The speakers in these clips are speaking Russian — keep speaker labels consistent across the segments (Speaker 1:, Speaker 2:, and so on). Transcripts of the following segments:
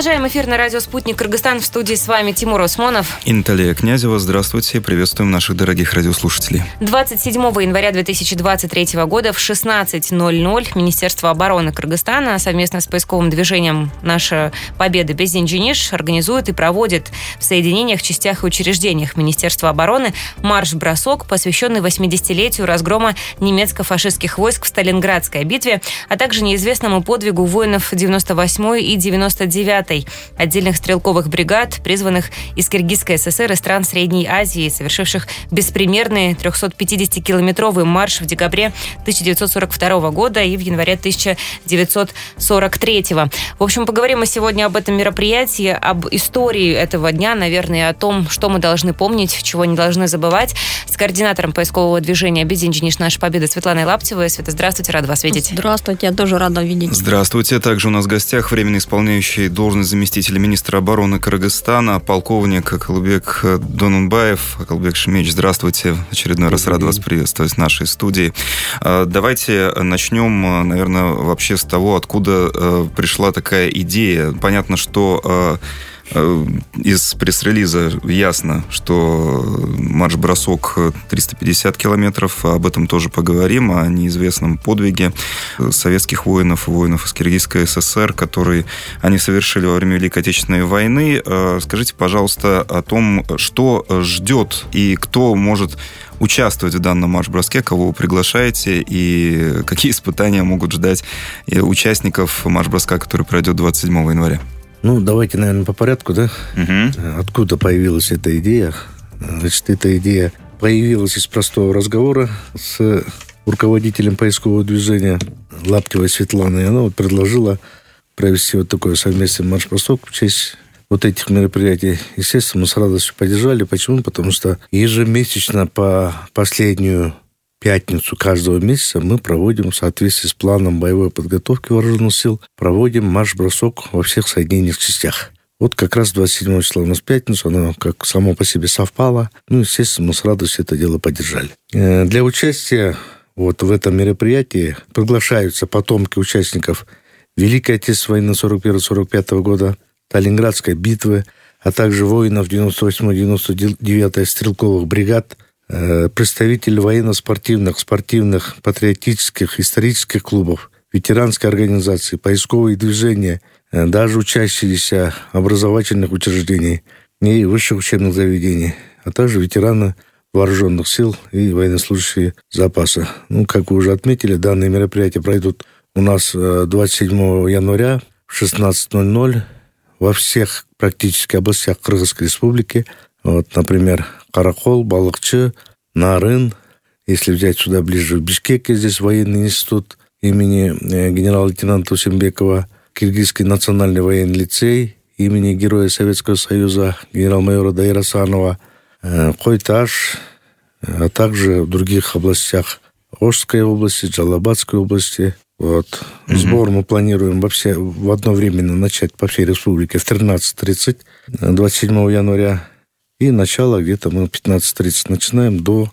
Speaker 1: Продолжаем эфир на радио «Спутник Кыргызстан». В студии с вами Тимур Осмонов
Speaker 2: и Наталья Князева. Здравствуйте. Приветствуем наших дорогих радиослушателей.
Speaker 1: 27 января 2023 года в 16:00 Министерство обороны Кыргызстана совместно с поисковым движением «Наша Победа без Деньжиниш» организует и проводит в соединениях, частях и учреждениях Министерства обороны марш-бросок, посвященный 80-летию разгрома немецко-фашистских войск в Сталинградской битве, а также неизвестному подвигу воинов 98-й и 99-й отдельных стрелковых бригад, призванных из Киргизской ССР и стран Средней Азии, совершивших беспримерный 350-километровый марш в декабре 1942 года и в январе 1943. В общем, поговорим мы сегодня об этом мероприятии, об истории этого дня, наверное, о том, что мы должны помнить, чего не должны забывать, с координатором поискового движения «Без Деньжиниш. Наша Победа» Светланой Лаптевой. Света, здравствуйте, рада вас видеть.
Speaker 3: Здравствуйте, я тоже рада видеть.
Speaker 2: Здравствуйте. Также у нас в гостях временно исполняющий должность заместителя министра обороны Кыргызстана, полковник Акылбек Донунбаев. Акылбек Шемич, здравствуйте. Очередной раз рад вас приветствовать в нашей студии. Давайте начнем, наверное, вообще с того, откуда пришла такая идея. Понятно, что из пресс-релиза ясно, что марш-бросок 350 километров, об этом тоже поговорим, о неизвестном подвиге советских воинов и воинов из Киргизской ССР, которые они совершили во время Великой Отечественной войны. Скажите, пожалуйста, о том, что ждет и кто может участвовать в данном марш-броске, кого вы приглашаете и какие испытания могут ждать участников марш-броска, который пройдет 27 января.
Speaker 4: Давайте, наверное, по порядку, да?
Speaker 2: Угу.
Speaker 4: Откуда появилась эта идея? Значит, эта идея появилась из простого разговора с руководителем поискового движения Лаптевой Светланой. Она предложила провести вот такой совместный марш-бросок в честь вот этих мероприятий. Естественно, мы с радостью поддержали. Почему? Потому что ежемесячно по последнюю пятницу каждого месяца мы проводим в соответствии с планом боевой подготовки вооруженных сил, проводим марш-бросок во всех соединенных частях. Вот как раз 27 числа у нас пятница, она как само по себе совпала. Естественно, мы с радостью это дело поддержали. Для участия вот в этом мероприятии приглашаются потомки участников Великой Отечественной войны 41-45 года, Сталинградской битвы, а также воинов 98-99 стрелковых бригад, представители военно-спортивных, спортивных, патриотических, исторических клубов, ветеранской организации, поисковые движения, даже учащиеся образовательных учреждений и высших учебных заведений, а также ветераны вооруженных сил и военнослужащие запаса. Как вы уже отметили, данные мероприятия пройдут у нас 27 января в 16:00 во всех практически областях Кыргызской республики. Вот, например, Каракол, Балыкчы, Нарын. Если взять сюда ближе, в Бишкеке, здесь военный институт имени генерала-лейтенанта Усенбекова, Киргизский национальный военный лицей имени Героя Советского Союза генерал-майора Даира Санова, Койташ, а также в других областях Ошской области, Джалабадской области. Вот. Сбор мы планируем в одновременно начать по всей республике в 13:30 27 января. И начало где-то мы в 15:30 начинаем до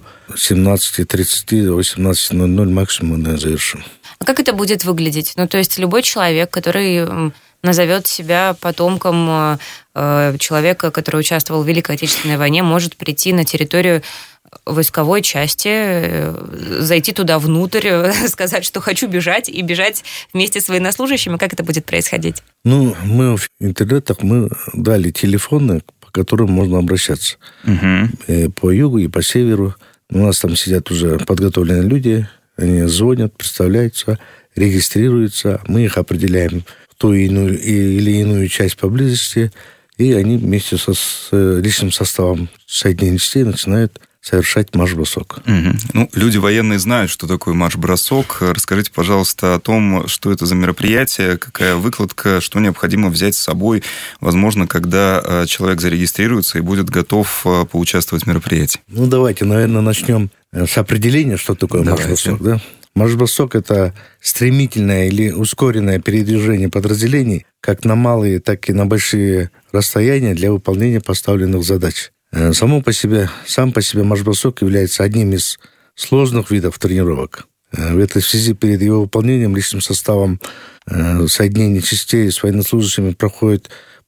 Speaker 4: 17:30, до 18:00 максимум мы завершим.
Speaker 1: А как это будет выглядеть? То есть любой человек, который назовет себя потомком человека, который участвовал в Великой Отечественной войне, может прийти на территорию войсковой части, зайти туда внутрь, сказать, что хочу бежать, и бежать вместе с военнослужащими. Как это будет происходить?
Speaker 4: Мы в интернетах дали телефоны, по которым можно обращаться. Угу. По югу и по северу. У нас там сидят уже подготовленные люди, они звонят, представляются, регистрируются, мы их определяем в ту или иную часть поблизости, и они вместе с личным составом соединенных частей начинают совершать марш-бросок.
Speaker 2: Угу. Люди военные знают, что такое марш-бросок. Расскажите, пожалуйста, о том, что это за мероприятие, какая выкладка, что необходимо взять с собой, возможно, когда человек зарегистрируется и будет готов поучаствовать в мероприятии.
Speaker 4: Давайте, наверное, начнем с определения, что такое марш-бросок. Да? Марш-бросок – это стремительное или ускоренное передвижение подразделений как на малые, так и на большие расстояния для выполнения поставленных задач. Сам по себе марш-бросок является одним из сложных видов тренировок. В этой связи перед его выполнением личным составом соединений частей с военнослужащими проходит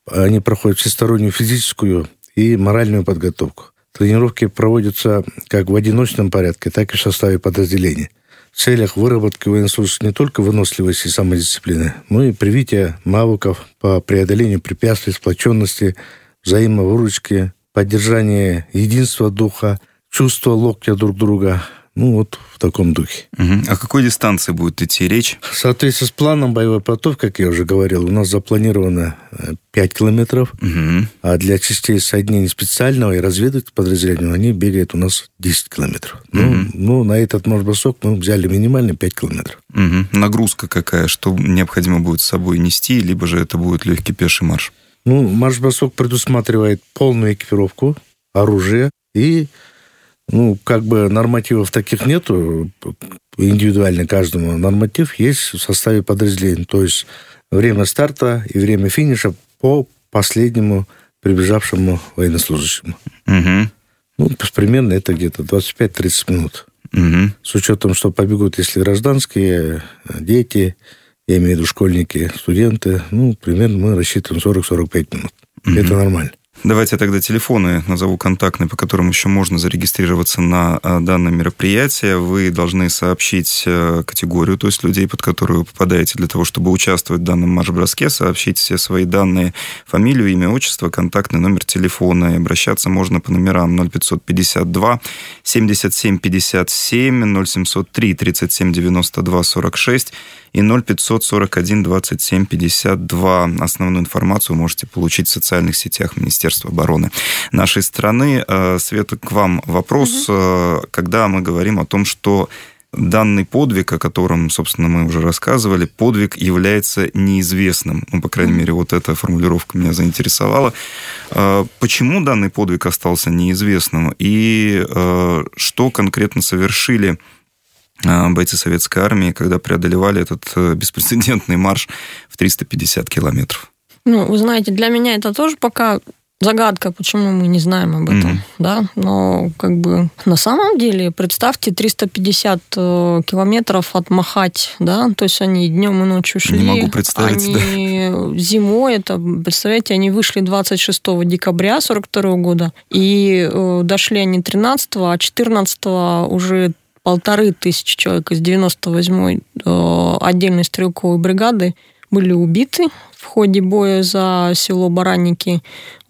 Speaker 4: они проходят всестороннюю физическую и моральную подготовку. Тренировки проводятся как в одиночном порядке, так и в составе подразделений. В целях выработки военнослужащих не только выносливости и самодисциплины, но и привития навыков по преодолению препятствий, сплоченности, взаимовыручки, поддержания единства духа, чувства локтя друг друга. Вот в таком духе.
Speaker 2: О какой дистанции будет идти речь?
Speaker 4: В соответствии с планом боевой подготовки, как я уже говорил, у нас запланировано 5 километров, а для частей соединений специального и разведывательного подразделения они бегают у нас 10 километров. На этот марш-бросок мы взяли минимально 5 километров.
Speaker 2: Нагрузка какая? Что необходимо будет с собой нести, либо же это будет легкий пеший марш?
Speaker 4: Марш-бросок предусматривает полную экипировку, оружие и нормативов таких нету, индивидуально каждому норматив есть в составе подразделения. То есть время старта и время финиша по последнему прибежавшему военнослужащему. Примерно это где-то 25-30 минут. С учетом, что побегут, если гражданские, дети, я имею в виду школьники, студенты, примерно мы рассчитываем 40-45 минут. Это нормально.
Speaker 2: Давайте я тогда телефоны назову контактные, по которым еще можно зарегистрироваться на данное мероприятие. Вы должны сообщить категорию, то есть людей, под которую вы попадаете для того, чтобы участвовать в данном марш-броске, сообщить все свои данные, фамилию, имя, отчество, контактный номер телефона. И обращаться можно по номерам 0552 77 57 0703 37 92 46 и 0541 27 52. Основную информацию вы можете получить в социальных сетях Министерства обороны нашей страны. Света, к вам вопрос. Когда мы говорим о том, что данный подвиг, о котором, собственно, мы уже рассказывали, подвиг является неизвестным. По крайней мере, вот эта формулировка меня заинтересовала. Почему данный подвиг остался неизвестным? И что конкретно совершили бойцы Советской армии, когда преодолевали этот беспрецедентный марш в 350 километров?
Speaker 3: Вы знаете, для меня это тоже пока загадка, почему мы не знаем об этом, да, но на самом деле, представьте, 350 километров отмахать, да, то есть они днем и ночью шли.
Speaker 2: Не могу представить,
Speaker 3: они зимой, представляете, они вышли 26 декабря 1942 года, и дошли они 13-го, а 14-го уже 1500 человек из 98-й отдельной стрелковой бригады были убиты в ходе боя за село Баранники,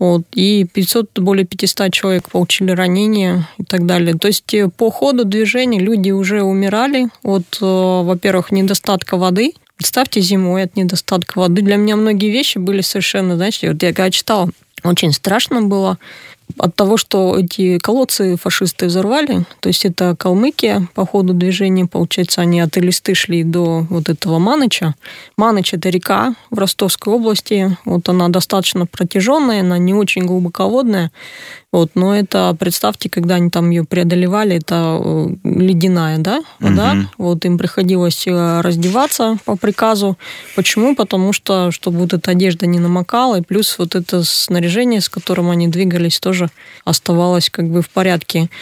Speaker 3: и более 500 человек получили ранения и так далее. То есть по ходу движения люди уже умирали от, во-первых, недостатка воды. Представьте, зимой от недостатка воды. Для меня многие вещи были совершенно, знаете, я когда читала, очень страшно было от того, что эти колодцы фашисты взорвали. То есть это Калмыкия по ходу движения, получается, они от Элисты шли до этого Маныча. Маныч – это река в Ростовской области. Она достаточно протяженная, она не очень глубоководная. Но это, представьте, когда они там ее преодолевали, это ледяная, да, вода. Им приходилось раздеваться по приказу. Почему? Потому что, чтобы эта одежда не намокала, и плюс это снаряжение, с которым они двигались, тоже оставалось в порядке.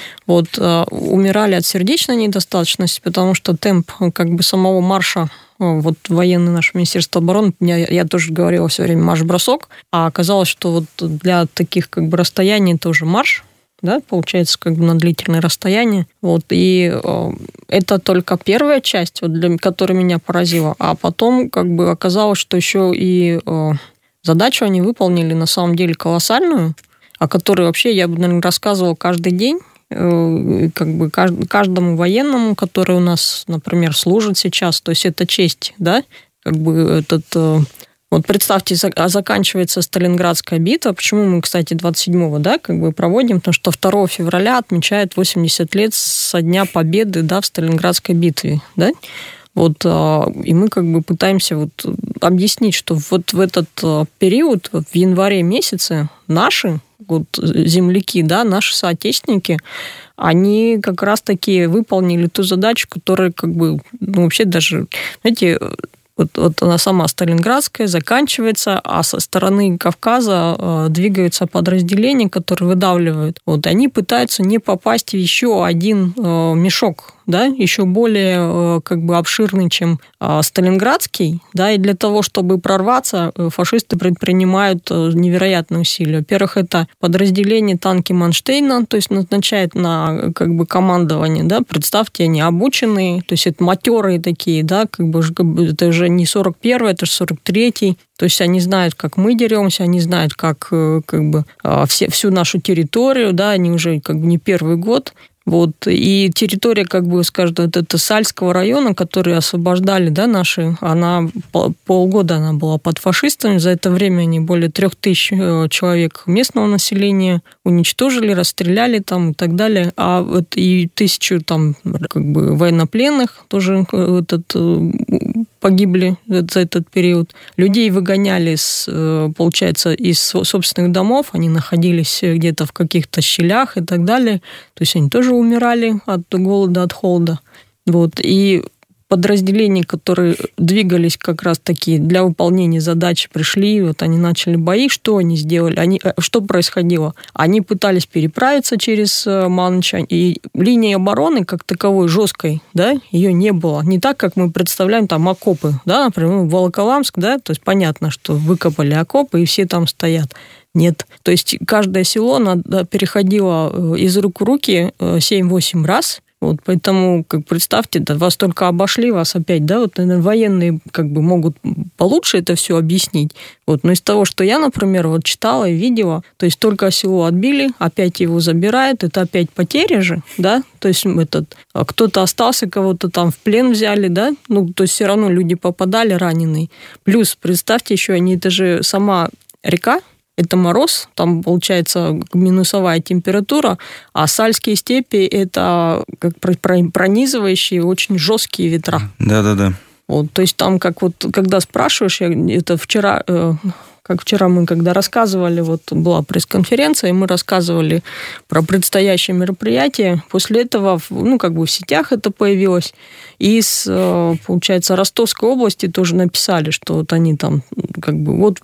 Speaker 3: Умирали от сердечной недостаточности, потому что темп самого марша, военное наше Министерство обороны, я тоже говорила все время марш-бросок, а оказалось, что для таких расстояний тоже марш, да, получается, на длительное расстояние. И это только первая часть, которая меня поразила. А потом оказалось, что еще и задачу они выполнили на самом деле колоссальную, о которой вообще я бы, наверное, рассказывала каждый день, каждому военному, который у нас, например, служит сейчас. То есть это честь, да, представьте, заканчивается Сталинградская битва. Почему мы, кстати, 27-го, да, проводим? Потому что 2 февраля отмечают 80 лет со дня победы, да, в Сталинградской битве, да. И мы пытаемся объяснить, что в этот период, в январе месяце, наши земляки, да, наши соотечественники, они как раз-таки выполнили ту задачу, которая вообще даже, знаете, она сама Сталинградская заканчивается, а со стороны Кавказа двигаются подразделения, которые выдавливают. Они пытаются не попасть в еще один мешок, да, еще более как бы обширный, чем Сталинградский, да, и для того, чтобы прорваться, фашисты предпринимают невероятные усилия. Во-первых, это подразделение танки Манштейна, то есть назначает на как бы командование, да, представьте, они обученные, то есть это матерые такие, да, как бы это уже не 41-й, это же 43-й, то есть они знают, как мы деремся, они знают, как бы всю нашу территорию, да, они уже как бы не первый год. Вот. И территория, как бы, скажем, вот это Сальского района, который освобождали, да, наши, она полгода она была под фашистами. За это время они более 3000 человек местного населения уничтожили, расстреляли там и так далее. А вот и 1000 там как бы военнопленных тоже погибли за этот период. Людей выгоняли, получается, из собственных домов, они находились где-то в каких-то щелях и так далее. То есть они тоже умирали от голода, от холода. Вот. И подразделения, которые двигались как раз таки для выполнения задачи, пришли, вот они начали бои. Что они сделали? Что происходило? Они пытались переправиться через Манча, и линии обороны как таковой жесткой, да, ее не было. Не так, как мы представляем там окопы, да, например, Волоколамск, да, то есть понятно, что выкопали окопы, и все там стоят. Нет. То есть каждое село переходило из рук в руки 7-8 раз. Вот, поэтому, как представьте, да, вас только обошли, вас опять, да, вот, наверное, военные как бы могут получше это все объяснить. Вот, но из того, что я, например, вот читала и видела, то есть только село отбили, опять его забирают, это опять потери же, да, то есть кто-то остался, кого-то там в плен взяли, да, ну, то есть все равно люди попадали раненые. Плюс, представьте еще, это же сама река, это мороз, там получается минусовая температура, а Сальские степи – это как пронизывающие, очень жесткие ветра.
Speaker 2: Да.
Speaker 3: Вот, то есть там, как вот, когда спрашиваешь, это вчера, как вчера мы когда рассказывали, вот была пресс-конференция, и мы рассказывали про предстоящее мероприятие. После этого, ну, как бы в сетях это появилось. И из, получается, Ростовской области тоже написали, что вот они там, как бы, вот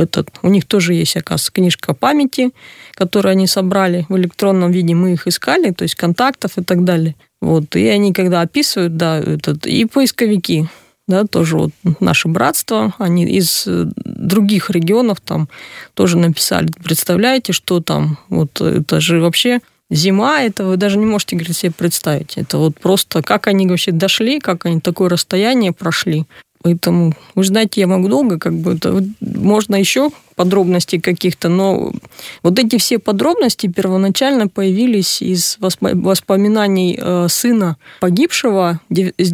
Speaker 3: у них тоже есть, оказывается, книжка памяти, которую они собрали в электронном виде, мы их искали, то есть контактов и так далее. Вот, и они когда описывают, да, и поисковики, да, тоже вот наше братство, они из других регионов там тоже написали. Представляете, что там? Вот это же вообще зима, это вы даже не можете, говорит, себе представить. Это вот просто как они вообще дошли, как они такое расстояние прошли. Поэтому, вы знаете, я могу долго, как бы, это, можно еще подробностей каких-то, но вот эти все подробности первоначально появились из воспоминаний сына погибшего из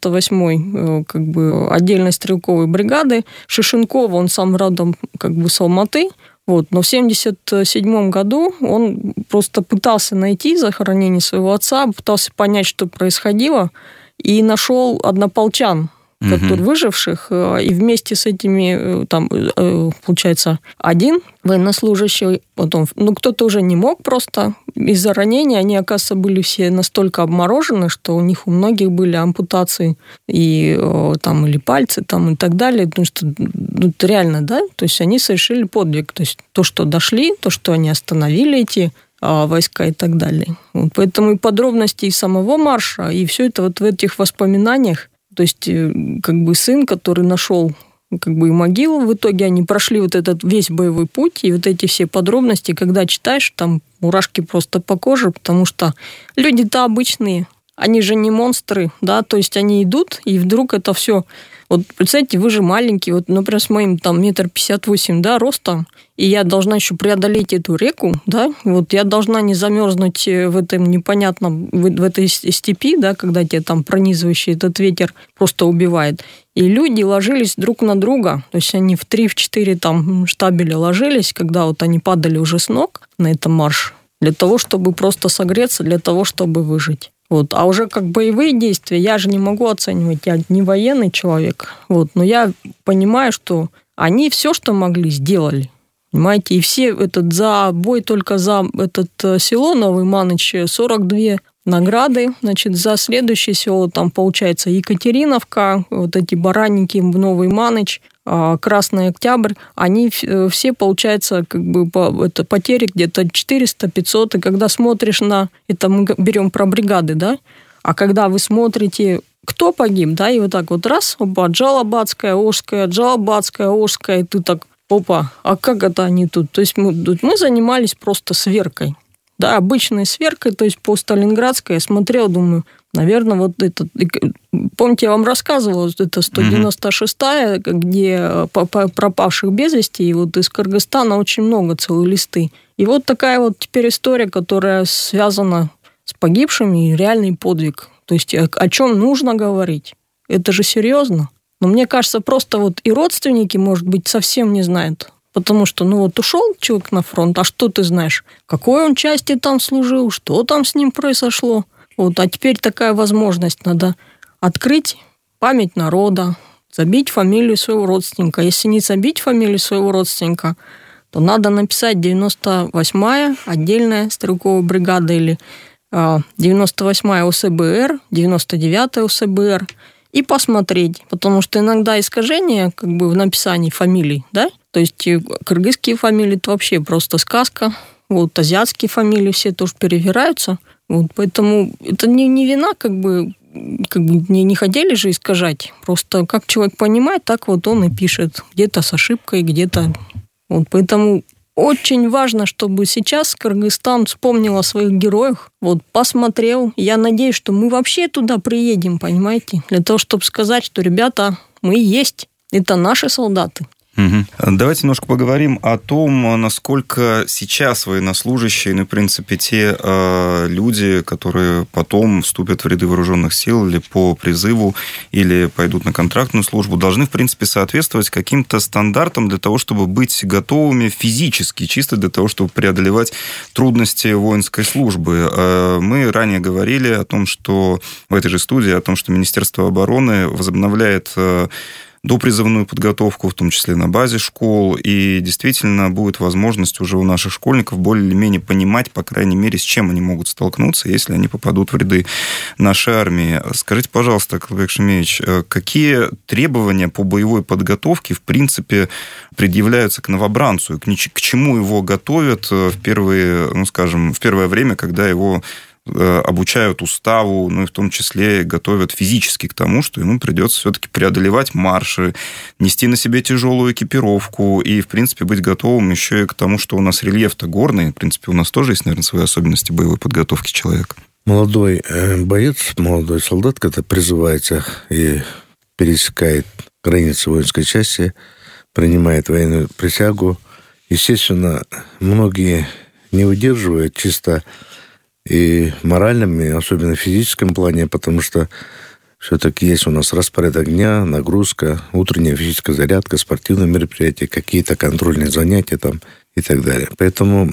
Speaker 3: 98-й как бы, отдельной стрелковой бригады Шишенкова, он сам родом как бы с Алматы. Вот. Но в 1977 году он просто пытался найти захоронение своего отца, пытался понять, что происходило, и нашел однополчан, выживших, и вместе с этими, там, получается, один военнослужащий, потом, кто-то уже не мог просто из-за ранения, они, оказывается, были все настолько обморожены, что у них у многих были ампутации и там или пальцы, там и так далее, потому что это реально, да, то есть они совершили подвиг, то есть то, что дошли, то, что они остановили эти войска и так далее. Вот, поэтому и подробности и самого марша, и все это вот в этих воспоминаниях. То есть, как бы сын, который нашел как бы и могилу, в итоге они прошли вот этот весь боевой путь, и вот эти все подробности, когда читаешь, там мурашки просто по коже, потому что люди-то обычные, они же не монстры, да, то есть они идут, и вдруг это все... Вот представьте, вы же маленький, вот, например, с моим там 1,58 м, да, ростом, и я должна еще преодолеть эту реку, да, вот я должна не замерзнуть в этом непонятном, в этой степи, да, когда тебя там пронизывающий этот ветер просто убивает. И люди ложились друг на друга, то есть они в 3-4 там штабеля ложились, когда вот они падали уже с ног на этом марше, для того, чтобы просто согреться, для того, чтобы выжить. Вот. А уже как боевые действия я же не могу оценивать, я не военный человек, вот, но я понимаю, что они все, что могли, сделали. Понимаете, и все за бой только за это село Новый Маныч 42 награды, значит, за следующее село там получается Екатериновка, вот эти баранники, Новый Маныч, Красный Октябрь, они все, получается, как бы это потери где-то 400-500, и когда смотришь на это, мы берем про бригады, да, А когда вы смотрите, кто погиб, да, и вот так вот раз, опа, Джалабадская, Ошская, и ты так, опа, а как это они тут? То есть мы занимались просто сверкой. Да, обычной сверкой, то есть по Сталинградской я смотрел, думаю, наверное, вот это... Помните, я вам рассказывала, это 196-я, где пропавших без вести, и вот из Кыргызстана очень много, целые листы. И вот такая вот теперь история, которая связана с погибшими, и реальный подвиг. То есть о чем нужно говорить? Это же серьезно. Но мне кажется, просто вот и родственники, может быть, совсем не знают. Потому что, ушел человек на фронт, а что ты знаешь? В какой он части там служил, что там с ним произошло? Вот, а теперь такая возможность. Надо открыть память народа, забить фамилию своего родственника. Если не забить фамилию своего родственника, то надо написать 98-я отдельная стрелковая бригада или 98-я ОСБР, 99-я ОСБР и посмотреть. Потому что иногда искажения в написании фамилий, да? То есть кыргызские фамилии – это вообще просто сказка. Вот азиатские фамилии все тоже перевираются. Вот, поэтому это не вина, не хотели же искажать. Просто как человек понимает, так вот он и пишет. Где-то с ошибкой, где-то... Вот, поэтому очень важно, чтобы сейчас Кыргызстан вспомнил о своих героях, вот, посмотрел. Я надеюсь, что мы вообще туда приедем, понимаете? Для того, чтобы сказать, что, ребята, мы есть. Это наши солдаты.
Speaker 2: Давайте немножко поговорим о том, насколько сейчас военнослужащие, в принципе, те люди, которые потом вступят в ряды вооруженных сил или по призыву, или пойдут на контрактную службу, должны, в принципе, соответствовать каким-то стандартам для того, чтобы быть готовыми физически, чисто для того, чтобы преодолевать трудности воинской службы. Мы ранее говорили о том, что в этой же студии, о том, что Министерство обороны возобновляет допризывную подготовку, в том числе на базе школ, и действительно будет возможность уже у наших школьников более или менее понимать, по крайней мере, с чем они могут столкнуться, если они попадут в ряды нашей армии. Скажите, пожалуйста, Акылбек Шемеевич, какие требования по боевой подготовке, в принципе, предъявляются к новобранцу, к чему его готовят в первое время, когда его обучают уставу, и в том числе готовят физически к тому, что ему придется все-таки преодолевать марши, нести на себе тяжелую экипировку и, в принципе, быть готовым еще и к тому, что у нас рельеф-то горный. В принципе, у нас тоже есть, наверное, свои особенности боевой подготовки человека.
Speaker 4: Молодой боец, молодой солдат, когда призывается и пересекает границы воинской части, принимает военную присягу, естественно, многие не выдерживают чисто и моральном, и особенно в физическом плане, потому что все-таки есть у нас распорядок дня, нагрузка, утренняя физическая зарядка, спортивные мероприятия, какие-то контрольные занятия там и так далее. Поэтому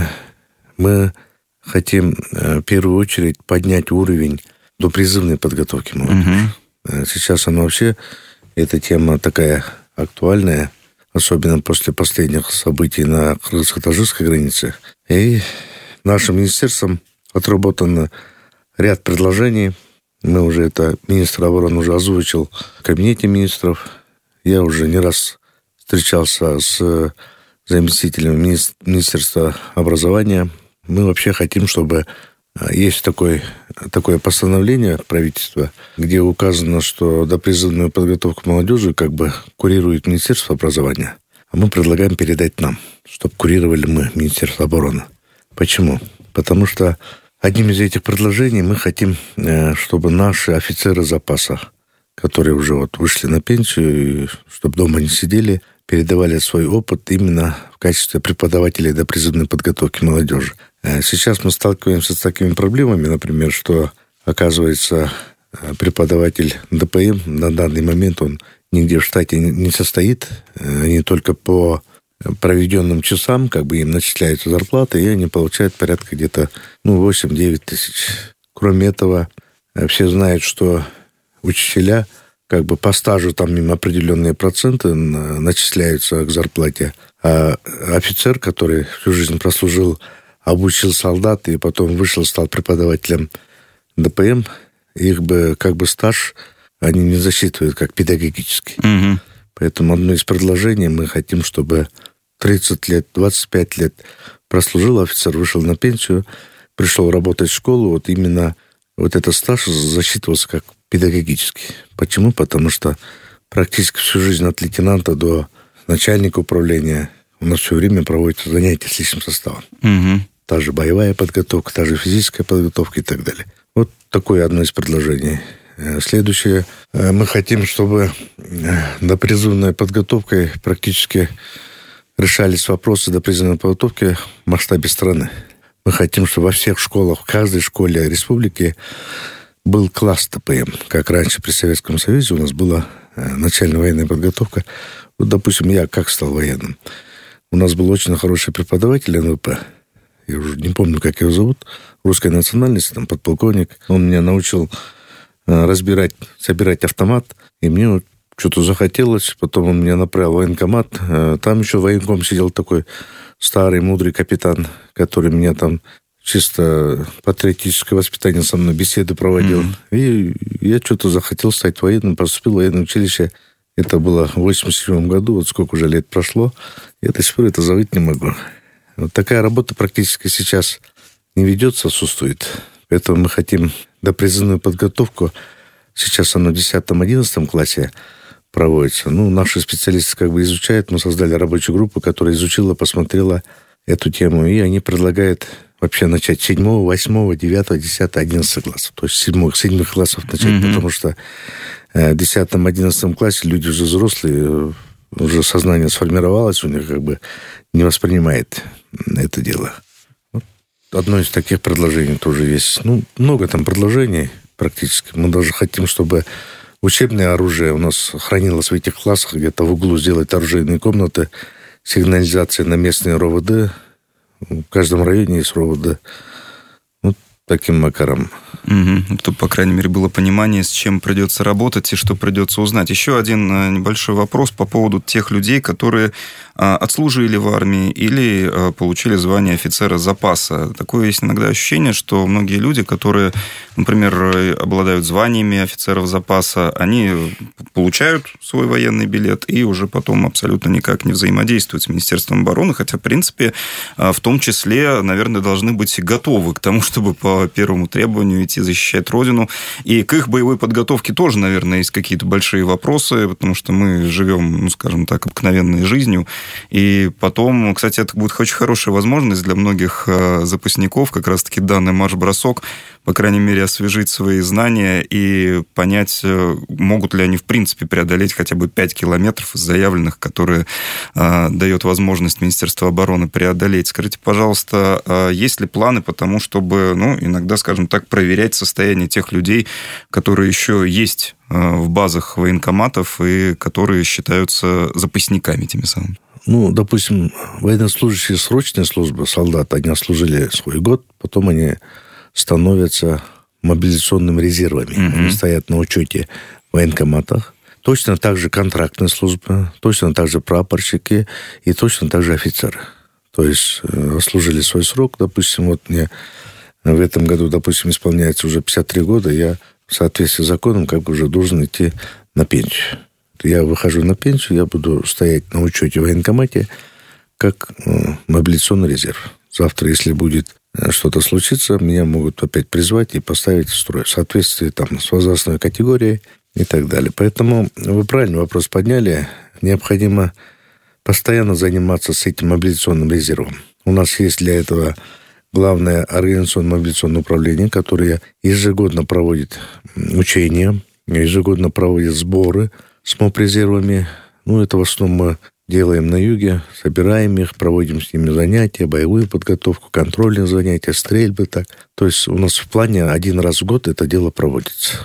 Speaker 4: мы хотим в первую очередь поднять уровень допризывной подготовки молодежи. Сейчас она вообще, эта тема такая актуальная, особенно после последних событий на кыргызско-таджикской границе. И нашим министерством отработан ряд предложений. Министр обороны уже озвучил в кабинете министров. Я уже не раз встречался с заместителем Министерства образования. Мы вообще хотим, чтобы есть такое постановление правительства, где указано, что допризывную подготовку молодежи курирует Министерство образования. А мы предлагаем передать нам, чтобы курировали мы, Министерство обороны. Почему? Потому что одним из этих предложений мы хотим, чтобы наши офицеры запаса, которые уже вышли на пенсию, чтобы дома не сидели, передавали свой опыт именно в качестве преподавателей допризывной подготовки молодежи. Сейчас мы сталкиваемся с такими проблемами, например, что, оказывается, преподаватель ДПМ на данный момент он нигде в штате не состоит, они только по проведенным часам, им начисляются зарплаты, и они получают порядка где-то 8-9 тысяч. Кроме этого, все знают, что учителя по стажу там им определенные проценты начисляются к зарплате, а офицер, который всю жизнь прослужил, обучил солдат и потом вышел, стал преподавателем ДПМ, их стаж они не засчитывают как педагогический. Угу. Поэтому одно из предложений мы хотим, чтобы 30 лет, 25 лет прослужил офицер, вышел на пенсию, пришел работать в школу, именно вот этот стаж засчитывался как педагогический. Почему? Потому что практически всю жизнь от лейтенанта до начальника управления у нас все время проводятся занятия с личным составом.
Speaker 2: Угу.
Speaker 4: Та же боевая подготовка, та же физическая подготовка и так далее. Вот такое одно из предложений. Следующее. Мы хотим, чтобы допризывной подготовкой практически решались вопросы допризывной подготовки в масштабе страны. Мы хотим, чтобы во всех школах, в каждой школе республики был класс ТПМ. Как раньше при Советском Союзе у нас была начальная военная подготовка. Вот, допустим, я как стал военным. У нас был очень хороший преподаватель НВП. Я уже не помню, как его зовут. Русской национальности, там, подполковник. Он меня научил собирать автомат. И мне вот что-то захотелось. Потом он меня направил в военкомат. Там еще в военком сидел такой старый, мудрый капитан, который меня там чисто патриотическое воспитание со мной, беседы проводил. И я что-то захотел стать военным, поступил в военное училище. Это было в 1987 году, вот сколько уже лет прошло. Я до сих пор это забыть не могу. Вот такая работа практически сейчас не ведется, отсутствует. Поэтому мы хотим допризывную подготовку. Сейчас она в 10-11 классе проводится. Наши специалисты как бы изучают. Мы создали рабочую группу, которая изучила, посмотрела эту тему. И они предлагают вообще начать с 7, 8, 9, 10, 11 классов. То есть с 7 классов начать, потому что в 10-11 классе люди уже взрослые, уже сознание сформировалось, у них как бы не воспринимает это дело. Вот одно из таких предложений тоже есть. Много там предложений практически. Мы даже хотим, чтобы учебное оружие у нас хранилось в этих классах, где-то в углу сделать оружейные комнаты, сигнализация на местные РОВД. В каждом районе есть РОВД. Вот таким макаром.
Speaker 2: Чтобы, по крайней мере, было понимание, с чем придется работать и что придется узнать. Еще один небольшой вопрос по поводу тех людей, которые отслужили в армии или получили звание офицера запаса. Такое есть иногда ощущение, что многие люди, которые, например, обладают званиями офицеров запаса, они получают свой военный билет и уже потом абсолютно никак не взаимодействуют с Министерством обороны, хотя, в принципе, в том числе, наверное, должны быть готовы к тому, чтобы по первому требованию идти защищать Родину. И к их боевой подготовке тоже, наверное, есть какие-то большие вопросы, потому что мы живем, скажем так, обыкновенной жизнью. И потом, кстати, это будет очень хорошая возможность для многих запасников, как раз-таки данный марш-бросок, по крайней мере, освежить свои знания и понять, могут ли они, в принципе, преодолеть хотя бы 5 километров из заявленных, которые дает возможность Министерству обороны преодолеть. Скажите, пожалуйста, есть ли планы по тому, чтобы, иногда, скажем так, проверять состояние тех людей, которые еще есть в базах военкоматов и которые считаются запасниками теми самыми?
Speaker 4: Допустим, военнослужащие срочной службы, солдаты, они отслужили свой год, потом они становятся мобилизационными резервами. Они стоят на учете в военкоматах. Точно так же контрактная служба, точно так же прапорщики и точно так же офицеры. То есть отслужили свой срок. Допустим, вот мне в этом году, допустим, исполняется уже 53 года, я в соответствии с законом как бы уже должен идти на пенсию. Я выхожу на пенсию, я буду стоять на учете в военкомате как мобилизационный резерв. Завтра, если будет что-то случиться, меня могут опять призвать и поставить в строй в соответствии с возрастной категорией и так далее. Поэтому вы правильный вопрос подняли. Необходимо постоянно заниматься с этим мобилизационным резервом. У нас есть для этого Главное организационно-мобилизационное управление, которое ежегодно проводит учения, ежегодно проводит сборы с мобрезервами. Это в основном мы делаем на юге, собираем их, проводим с ними занятия, боевую подготовку, контрольные занятия, стрельбы. Так. То есть у нас в плане один раз в год это дело проводится.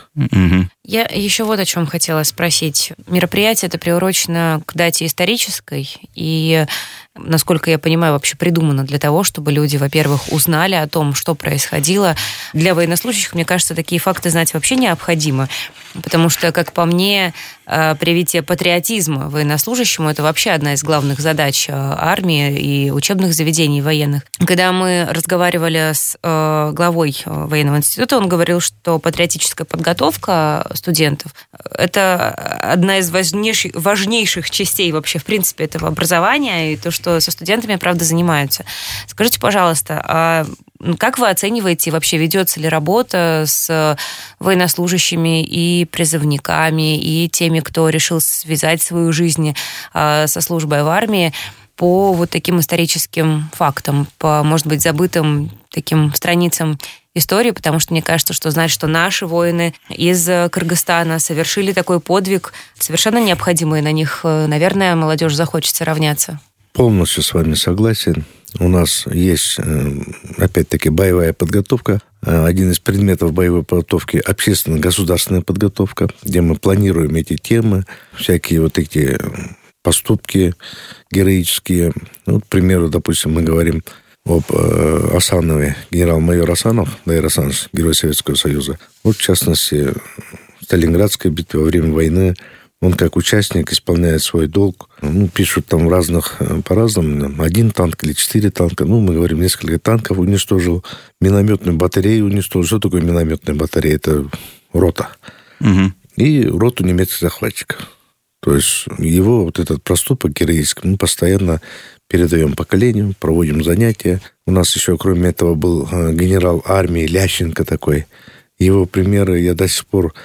Speaker 1: Я еще вот о чем хотела спросить. Мероприятие это приурочено к дате исторической, и, насколько я понимаю, вообще придумано для того, чтобы люди, во-первых, узнали о том, что происходило. Для военнослужащих, мне кажется, такие факты знать вообще необходимо, потому что, как по мне, привитие патриотизма военнослужащему – это вообще одна из главных задач армии и учебных заведений военных. Когда мы разговаривали с главой военного института, он говорил, что патриотическая подготовка студентов – это одна из важнейших частей вообще, в принципе, этого образования, и то, что со студентами, правда, занимаются. Скажите, пожалуйста, Как вы оцениваете, вообще ведется ли работа с военнослужащими и призывниками, и теми, кто решил связать свою жизнь со службой в армии, по вот таким историческим фактам, по, может быть, забытым таким страницам истории, потому что мне кажется, что знать, что наши воины из Кыргызстана совершили такой подвиг, совершенно необходимый, на них, наверное, молодежь захочется равняться.
Speaker 4: Полностью с вами согласен. У нас есть, опять-таки, боевая подготовка. Один из предметов боевой подготовки – общественно-государственная подготовка, где мы планируем эти темы, всякие вот эти поступки героические. Ну, к примеру, допустим, мы говорим об Асанове, генерал-майор Асанов, Дайыр Асанович, герой Советского Союза. Вот, в частности, в Сталинградской битве во время войны он как участник исполняет свой долг. Ну, пишут там по-разному. 1 танк или 4 танка. Ну, мы говорим, несколько танков уничтожил. Минометную батарею уничтожил. Что такое минометная батарея? Это рота. Угу. И роту немецких захватчиков. То есть его вот этот проступок героический мы постоянно передаем поколению, проводим занятия. У нас еще, кроме этого, был генерал армии Лященко такой. Его примеры я до сих пор,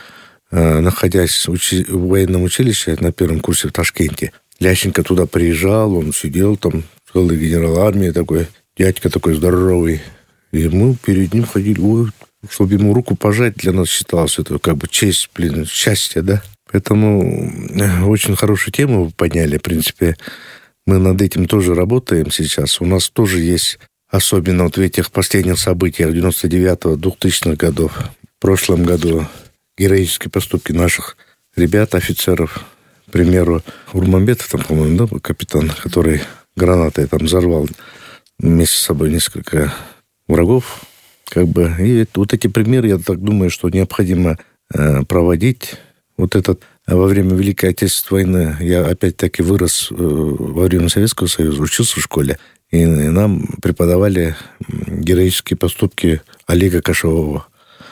Speaker 4: находясь в военном училище на первом курсе в Ташкенте, Лященко туда приезжал, он сидел там, целый генерал армии такой, дядька такой здоровый. И мы перед ним ходили, чтобы ему руку пожать, для нас считалось это как бы честь, счастье, да. Поэтому очень хорошую тему вы подняли. В принципе, мы над этим тоже работаем сейчас. У нас тоже есть, особенно вот в этих последних событиях 99-го, 2000-х годов, в прошлом году, героические поступки наших ребят, офицеров. К примеру, Урманбетов, там, по-моему, да, капитан, который гранатой там взорвал вместе с собой несколько врагов. Как бы. И вот эти примеры, я так думаю, что необходимо проводить. Вот этот во время Великой Отечественной войны я опять-таки вырос во время Советского Союза, учился в школе, и нам преподавали героические поступки Олега Кошевого,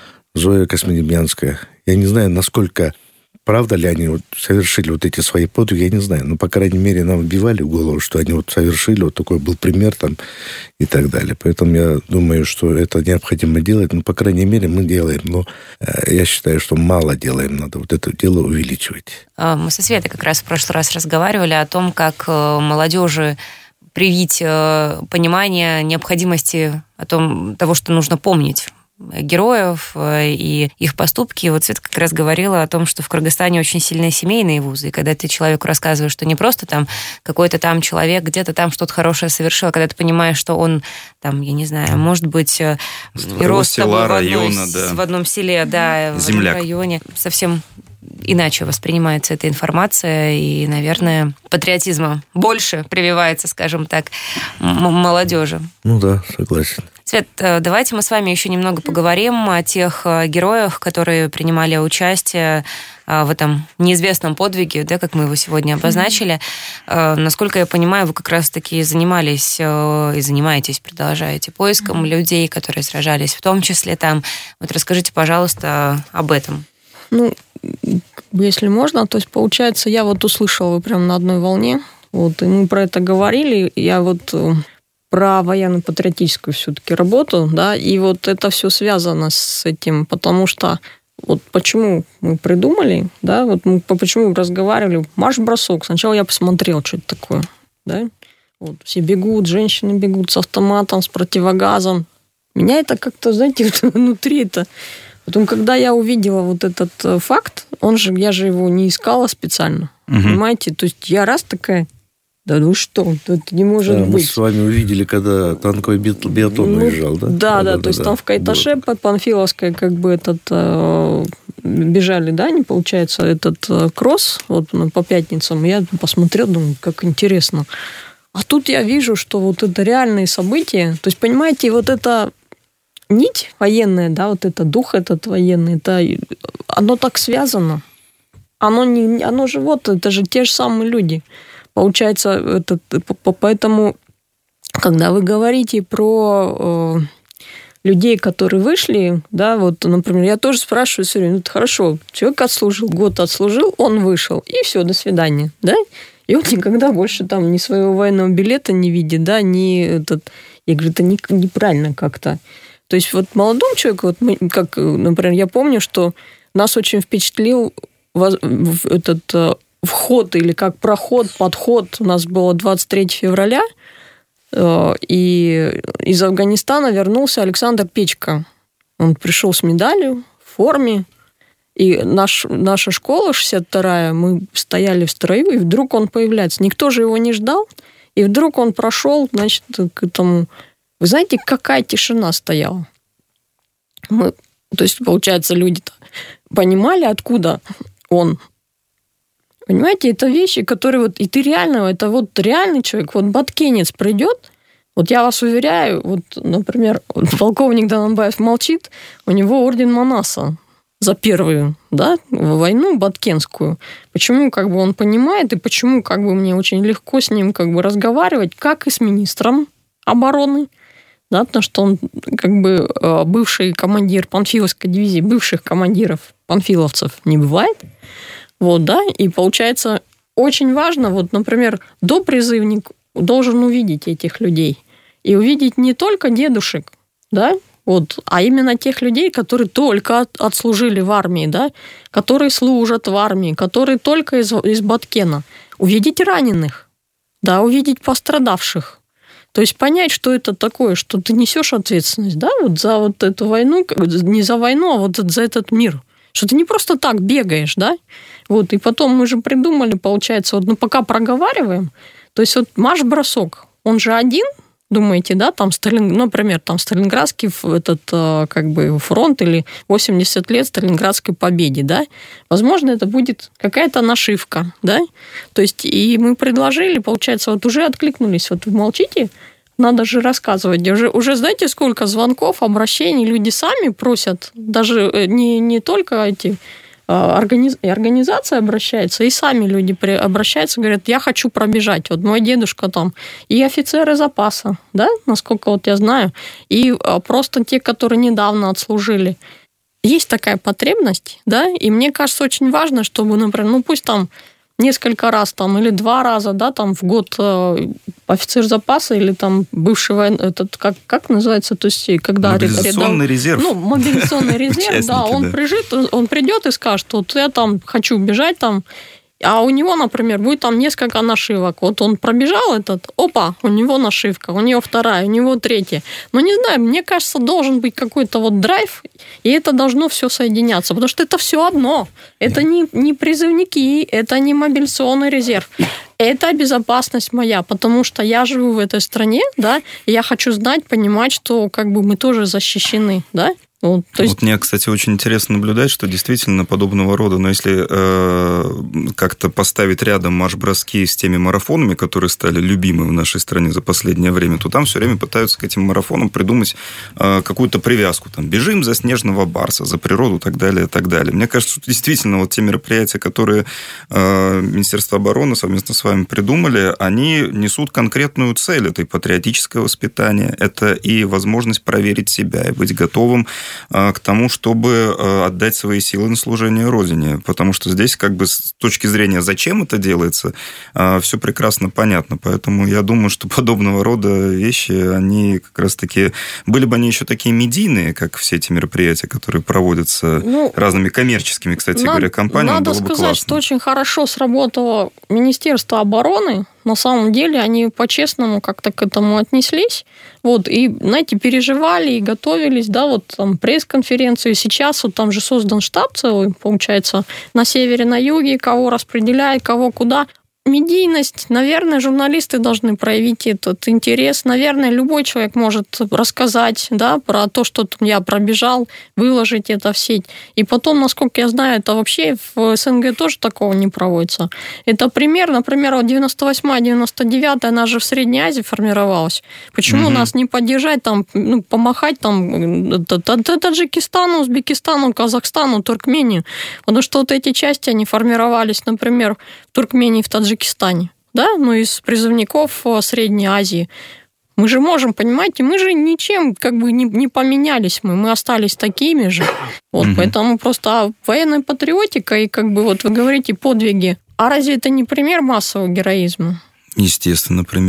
Speaker 4: Зоя Космодемьянская. Я не знаю, насколько правда ли они вот совершили вот эти свои подвиги, я не знаю. Но, по крайней мере, нам вбивали в голову, что они вот совершили, вот такой был пример там и так далее. Поэтому я думаю, что это необходимо делать. Ну, по крайней мере, мы делаем. Но я считаю, что мало делаем. Надо вот это дело увеличивать. Мы
Speaker 1: со Светой как раз в прошлый раз разговаривали о том, как молодежи привить понимание необходимости того, что нужно помнить героев и их поступки. Вот Света как раз говорила о том, что в Кыргызстане очень сильные семейные вузы, и когда ты человеку рассказываешь, что не просто там какой-то там человек где-то там что-то хорошее совершил, а когда ты понимаешь, что он там, я не знаю, может быть, и рос с тобой в одном селе, да, в одном районе, совсем иначе воспринимается эта информация, и, наверное, патриотизма больше прививается, скажем так, молодежи.
Speaker 4: Ну да, согласен.
Speaker 1: Свет, давайте мы с вами еще немного поговорим о тех героях, которые принимали участие в этом неизвестном подвиге, да, как мы его сегодня обозначили. Насколько я понимаю, вы как раз-таки занимались и занимаетесь, продолжаете поиском людей, которые сражались, в том числе там. Вот расскажите, пожалуйста, об этом.
Speaker 3: Ну, если можно, то есть, получается, я вот услышала, вы прям на одной волне, вот, и мы про это говорили, я вот про военно-патриотическую все-таки работу, да, и вот это все связано с этим, потому что вот почему мы придумали, да, вот мы почему разговаривали, марш-бросок, сначала я посмотрел, что это такое, да, вот, все бегут, женщины бегут с автоматом, с противогазом, меня это как-то, знаете, внутри это. Потом, когда я увидела вот этот факт, я же его не искала специально, понимаете, то есть я раз такая, да ну что, это не может быть. Мы
Speaker 4: с вами увидели, когда танковый биатлон уезжал, да? Да,
Speaker 3: то есть там в Кайташе под Панфиловской как бы бежали, да, не получается, этот кросс вот по пятницам. Я посмотрел, думаю, как интересно. А тут я вижу, что вот это реальные события. То есть, понимаете, вот эта нить военная, да, вот это дух этот военный, оно так связано. Оно же вот, это же те же самые люди. Получается, поэтому, когда вы говорите про людей, которые вышли, да, вот, например, я тоже спрашиваю все время, это хорошо, человек отслужил, год отслужил, он вышел, и все, до свидания, да, и он никогда больше там ни своего военного билета не видит, да, ни Я говорю, это неправильно как-то. То есть вот молодому человеку, вот мы, как, например, я помню, что нас очень впечатлил этот вход или как проход, подход. У нас было 23 февраля, и из Афганистана вернулся Александр Печка. Он пришел с медалью, в форме, и наша школа 62-я, мы стояли в строю, и вдруг он появляется. Никто же его не ждал, и вдруг он прошел, значит, к этому... Вы знаете, какая тишина стояла? То есть, получается, люди-то понимали, откуда он. Понимаете, это вещи, которые вот... И ты реально, это вот реальный человек, вот баткенец придет, вот я вас уверяю, вот, например, полковник Донанбаев молчит, у него орден Манаса за первую, да, войну баткенскую. Почему, как бы, он понимает, и почему, как бы, мне очень легко с ним, как бы, разговаривать, как и с министром обороны, да, потому что он, как бы, бывший командир Панфиловской дивизии, бывших командиров панфиловцев не бывает, вот, да, и получается очень важно, вот, например, допризывник должен увидеть этих людей, и увидеть не только дедушек, да, вот, а именно тех людей, которые только отслужили в армии, да, которые служат в армии, которые только из Баткена. Увидеть раненых, да, увидеть пострадавших. То есть понять, что это такое, что ты несешь ответственность, да, вот за вот эту войну, не за войну, а вот за этот мир. Что ты не просто так бегаешь, да. Вот, и потом мы же придумали, получается, вот, ну, пока проговариваем, то есть вот марш-бросок, он же один, думаете, да, там, например, там Сталинградский этот, как бы, фронт или 80 лет Сталинградской победе, да, возможно, это будет какая-то нашивка, да, то есть, и мы предложили, получается, вот уже откликнулись, вот вы молчите, надо же рассказывать, уже знаете, сколько звонков, обращений, люди сами просят, даже не только эти... Организация обращается, и сами люди обращаются, говорят, я хочу пробежать. Вот мой дедушка там, и офицеры запаса, да, насколько вот я знаю, и просто те, которые недавно отслужили. Есть такая потребность, да, и мне кажется, очень важно, чтобы, например, ну пусть там несколько раз там, или 2 раза, да, там в год офицер запаса или там бывший этот, как называется, то есть когда...
Speaker 2: Мобилизационный резерв.
Speaker 3: Ну, мобилизационный резерв, да, он придет и скажет, вот я там хочу бежать там, а у него, например, будет там несколько нашивок. Вот он пробежал этот, опа, у него нашивка, у него 2, у него 3. Ну, не знаю, мне кажется, должен быть какой-то вот драйв, и это должно все соединяться, потому что это все одно. Это не призывники, это не мобилизационный резерв. Это безопасность моя, потому что я живу в этой стране, да, и я хочу знать, понимать, что как бы мы тоже защищены, да. Вот, то есть...
Speaker 2: Вот мне, кстати, очень интересно наблюдать, что действительно подобного рода, но если как-то поставить рядом марш-броски с теми марафонами, которые стали любимы в нашей стране за последнее время, то там все время пытаются к этим марафонам придумать какую-то привязку. Там, бежим за снежного барса, за природу и так далее, и так далее. Мне кажется, что действительно вот те мероприятия, которые Министерство обороны совместно с вами придумали, они несут конкретную цель. Это и патриотическое воспитание, это и возможность проверить себя и быть готовым к тому, чтобы отдать свои силы на служение Родине. Потому что здесь, как бы, с точки зрения, зачем это делается, все прекрасно понятно. Поэтому я думаю, что подобного рода вещи, они как раз-таки... Были бы они еще такие медийные, как все эти мероприятия, которые проводятся разными коммерческими, кстати говоря, компаниями, было бы классно. Надо сказать,
Speaker 3: что очень хорошо сработало Министерство обороны. На самом деле они по-честному как-то к этому отнеслись. Вот, и, знаете, переживали и готовились, да, вот там пресс-конференции. Сейчас вот там же создан штаб целый, получается, на севере, на юге, кого распределяет, кого куда. Медийность, наверное, журналисты должны проявить этот интерес. Наверное, любой человек может рассказать, да, про то, что я пробежал, выложить это в сеть. И потом, насколько я знаю, это вообще в СНГ тоже такого не проводится. Это пример, например, 98-я, 99-я, она же в Средней Азии формировалась. Почему нас не поддержать, там, ну, помахать там Таджикистану, Узбекистану, Казахстану, Туркмении? Потому что вот эти части, они формировались, например, в Туркмении, в Таджикистане, да, ну, из призывников Средней Азии. Мы же можем, понимаете, мы же ничем как бы не поменялись, мы остались такими же. Вот, поэтому просто военная патриотика и, как бы, вот вы говорите, подвиги. А разве это не пример массового героизма?
Speaker 2: Естественно, пример.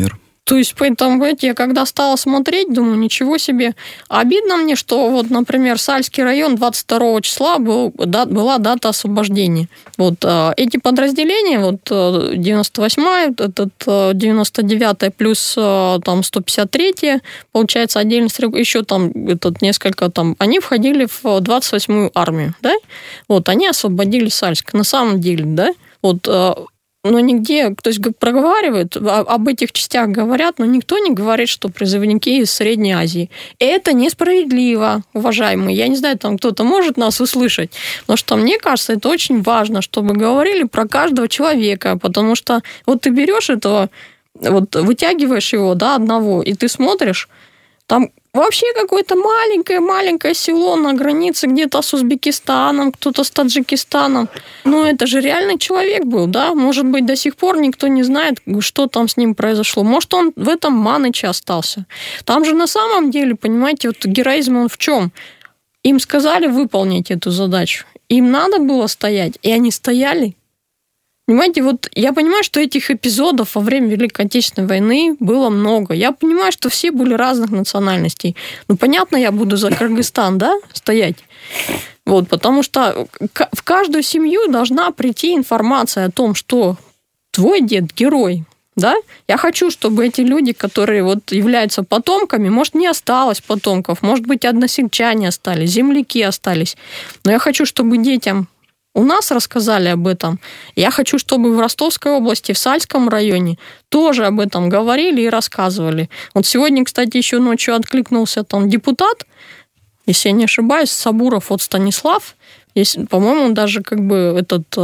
Speaker 3: То есть, поэтому, я когда стала смотреть, думаю, ничего себе. Обидно мне, что, вот, например, Сальский район 22 числа была дата освобождения. Вот эти подразделения, вот 98-я, 99-я плюс там 153-я, получается, отдельно еще там несколько там, они входили в 28-ю армию, да? Вот, они освободили Сальск. На самом деле, да? Вот, но нигде, то есть проговаривают, об этих частях говорят, но никто не говорит, что призывники из Средней Азии. И это несправедливо, уважаемые. Я не знаю, там кто-то может нас услышать, потому что мне кажется, это очень важно, чтобы говорили про каждого человека, потому что вот ты берешь этого, вот вытягиваешь его, да, одного, и ты смотришь, там вообще какое-то маленькое село на границе где-то с Узбекистаном, кто-то с Таджикистаном. Ну, это же реальный человек был, да? Может быть, до сих пор никто не знает, что там с ним произошло. Может, он в этом Маныче остался. Там же на самом деле, понимаете, вот героизм он в чем? Им сказали выполнить эту задачу. Им надо было стоять, и они стояли. Понимаете, вот я понимаю, что этих эпизодов во время Великой Отечественной войны было много. Я понимаю, что все были разных национальностей. Ну, понятно, я буду за Кыргызстан, да, стоять. Вот, потому что в каждую семью должна прийти информация о том, что твой дед герой, да? Я хочу, чтобы эти люди, которые вот являются потомками, может, не осталось потомков, может быть, односельчане остались, земляки остались. Но я хочу, чтобы детям у нас рассказали об этом. Я хочу, чтобы в Ростовской области, в Сальском районе тоже об этом говорили и рассказывали. Вот сегодня, кстати, еще ночью откликнулся там депутат, если я не ошибаюсь, Сабуров, вот Станислав, есть, по-моему, даже как бы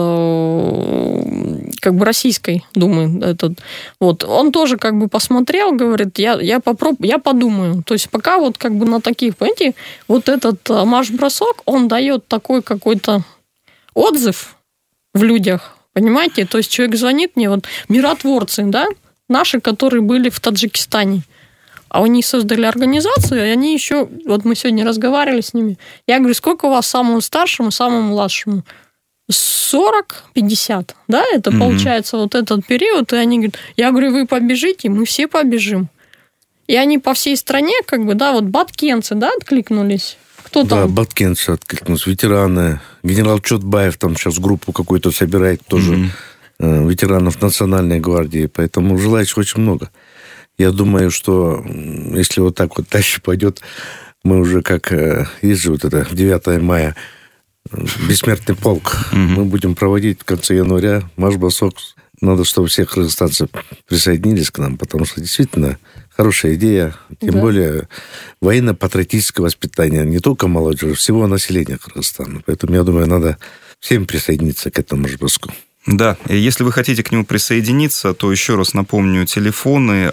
Speaker 3: Российской Думы, вот, он тоже как бы посмотрел, говорит, я подумаю. То есть пока вот как бы на таких, понимаете, вот этот марш-бросок, он дает такой какой-то отзыв в людях, понимаете? То есть человек звонит мне, вот миротворцы, да, наши, которые были в Таджикистане, а они создали организацию, и они еще, вот мы сегодня разговаривали с ними, я говорю, сколько у вас самому старшему, самому младшему? 40-50, да, это получается вот этот период, и они говорят, я говорю, вы побежите, мы все побежим. И они по всей стране, как бы, да, вот баткенцы, да, откликнулись. Кто там?
Speaker 4: Да, баткенцы откликнулись, ветераны. Генерал Чотбаев там сейчас группу какую-то собирает, тоже ветеранов Национальной гвардии, поэтому желающих очень много. Я думаю, что если вот так вот дальше пойдет, мы уже как... Есть же вот это 9 мая, бессмертный полк. Мы будем проводить в конце января марш-бросок. Надо, чтобы все кыргызстанцы присоединились к нам, потому что действительно хорошая идея. Тем более военно-патриотическое воспитание не только молодежи, всего населения Кыргызстана. Поэтому, я думаю, надо всем присоединиться к этому марш-броску.
Speaker 2: Да, и если вы хотите к нему присоединиться, то еще раз напомню, телефоны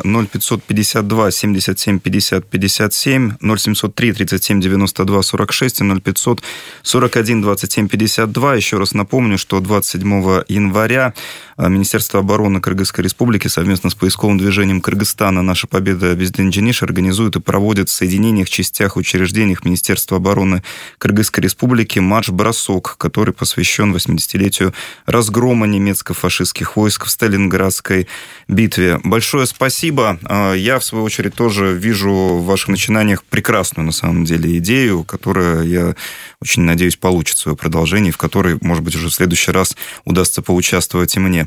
Speaker 2: 0552 77 50 57, 0703 37 92 46 и 0500 41 27 52. Еще раз напомню, что 27 января Министерство обороны Кыргызской Республики совместно с поисковым движением Кыргызстана «Наша победа Безден-Джиниш» организует и проводит в соединениях, частях, учреждениях Министерства обороны Кыргызской Республики марш-бросок, который посвящен 80-летию разгрома немецко-фашистских войск в Сталинградской битве. Большое спасибо. Я, в свою очередь, тоже вижу в ваших начинаниях прекрасную, на самом деле, идею, которая, я очень надеюсь, получит свое продолжение, в которой, может быть, уже в следующий раз удастся поучаствовать и мне.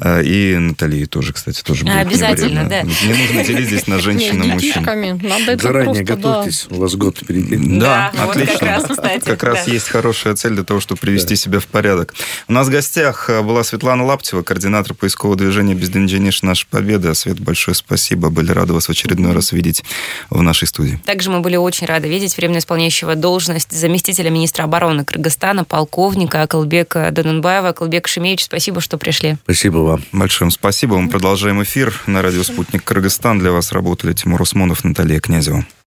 Speaker 2: И Наталье тоже, кстати, тоже будет.
Speaker 1: Обязательно, да.
Speaker 2: Не нужно делить здесь на женщин и мужчин.
Speaker 4: Заранее готовьтесь, у вас год впереди.
Speaker 2: Да, отлично.
Speaker 1: Вот как раз, кстати.
Speaker 2: Как раз есть хорошая цель для того, чтобы привести себя в порядок. У нас в гостях была Светлана Лаптева, координатор поискового движения «Безден-Джиниш. Наша победа». Свет, большое спасибо. Были рады вас в очередной раз видеть в нашей студии.
Speaker 1: Также мы были очень рады видеть временно исполняющего должность заместителя министра обороны Кыргызстана, полковника Акылбека Донунбаева. Акылбек Шемеевич, спасибо, что пришли.
Speaker 4: Спасибо вам.
Speaker 2: Большое вам спасибо. Мы продолжаем эфир. На радио «Спутник Кыргызстан» для вас работали Тимур Усмонов, Наталья Князева.